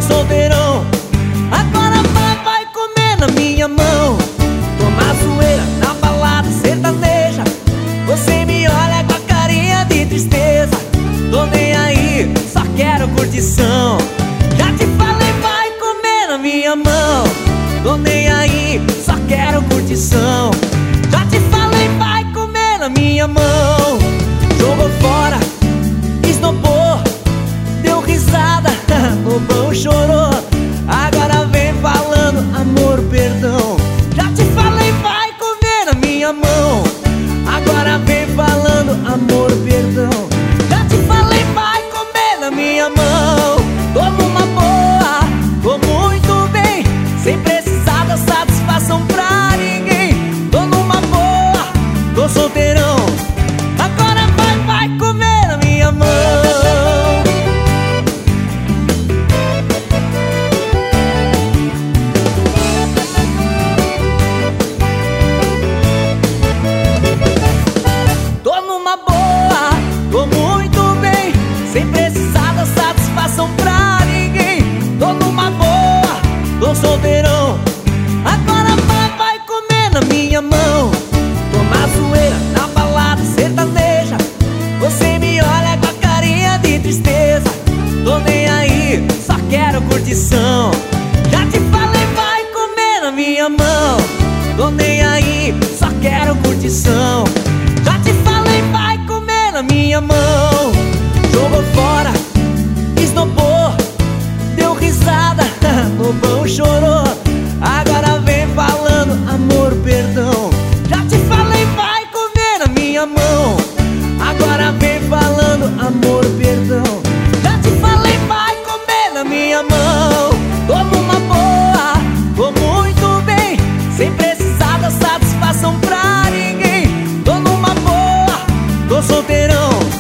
solteirão. Agora vai comer na minha mão. Toma zoeira na balada sertaneja. Você me olha com a carinha de tristeza. Tô nem aí, só quero curtição. Já te falei, vai comer na minha mão. Tô nem aí, só quero curtição. Já te falei, vai comer na minha mão. Jogou fora, esnobou, deu risada, bobão chorou. Agora vem falando amor, perdão. Já te falei, vai comer na minha mão. Agora vem falando amor, perdão. Já te falei, vai comer na minha mão. Tô numa boa, tô muito bem, sem precisar dar satisfação pra ninguém. Tô numa boa, tô solteirão. Agora vai comer na minha mão. Tô numa boa, tô muito bem, sem precisar dar satisfação pra ninguém. Tô numa boa, tô solteirão. Agora vai comer na minha mão. Toma zoeira na balada sertaneja. Você me olha com a carinha de tristeza. Tô nem aí, só quero curtição. Já te falei, vai comer na minha mão. Tô nem aí, só quero curtição. Já te falei, vai comer na minha mão. Jogou fora, esnobou, deu risada, bobão chorou. Agora vem falando amor, perdão. Já te falei, vai comer na minha mão. Agora vem falando amor, perdão. Já te falei, vai comer na minha mão. Tô numa boa, tô muito bem, sem precisar dar satisfação pra ninguém. Tô numa boa, tô solteirão.